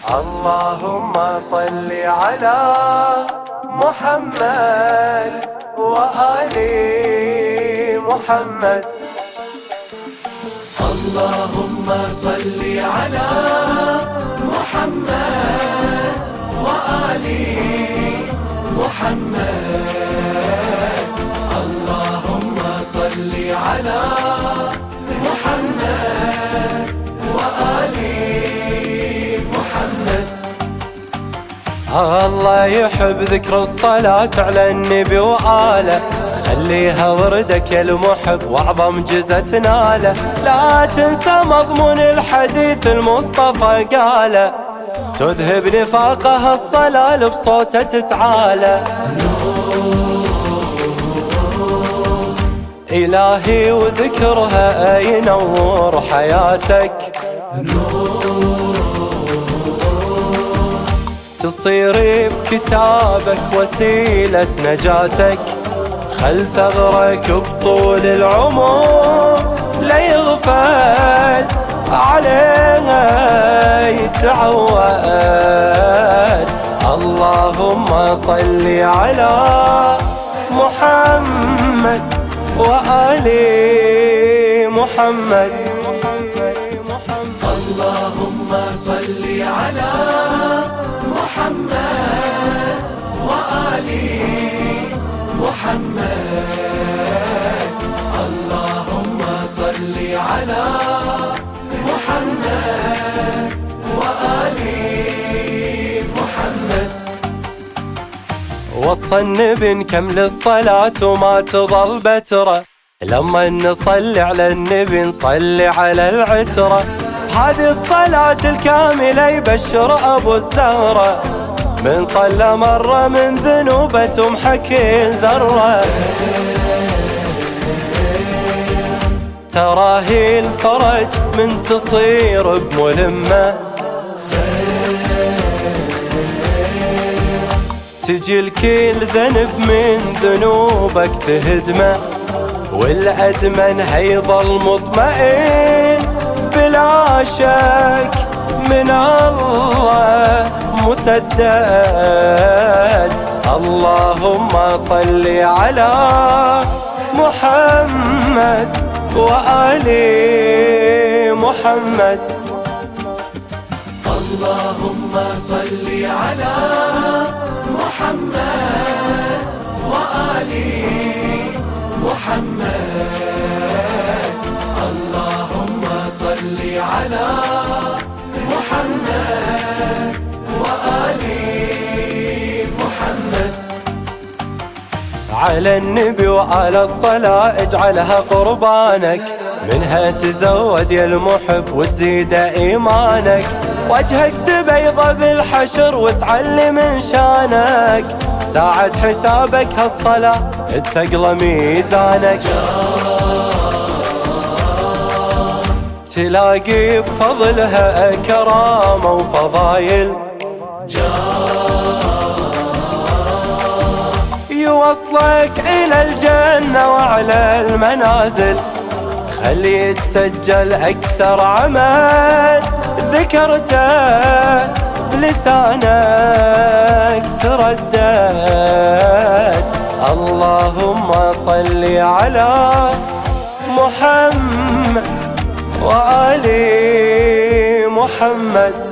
اللهم صل على محمد وآل محمد. اللهم صل على محمد وآل محمد. اللهم صل على محمد وآل محمد. الله يحب ذكر الصلاة على النبي وآله، خليها وردك يا المحب واعظم جزة تناله. لا تنسى مضمون الحديث المصطفى قاله، تذهب نفاقها الصلاة بصوته تتعالى. إلهي وذكرها ينور حياتك، تصير بكتابك وسيلة نجاتك. خل ثغرك بطول العمر لا يغفل عليها يتعود. اللهم صل على محمد وآل محمد. اللهم صل على محمد وآل محمد. اللهم صل على محمد وآل محمد. وصى النبي نكمل الصلاة وما تظل بترة، لما نصلي على النبي نصلي على العترة. هذه الصلاة الكاملة يبشر أبو الزهرة، من صلى مرة من ذنوبه تمحى كل ذرة. تراهي الفرج من تصير بملمة، تجي الكل ذنب من ذنوبك تهدمه. والأدمن هيظل مطمئن بلا شك من الله مسدد. اللهم صل على محمد وآل محمد. اللهم صل على محمد وآل محمد. اللهم صل على محمد وآل محمد. على النبي وعلى الصلاة اجعلها قربانك، منها تزود يا المحب وتزيد إيمانك. وجهك تبيض بالحشر وتعلي من شانك، ساعة حسابك هالصلاة تثقل ميزانك. تلاقي بفضلها كرامة وفضايل، يوصلك إلى الجنة وعلى المنازل. خلي يتسجل أكثر عمل ذكرته بلسانك تردد. اللهم صل على محمد وآل محمد.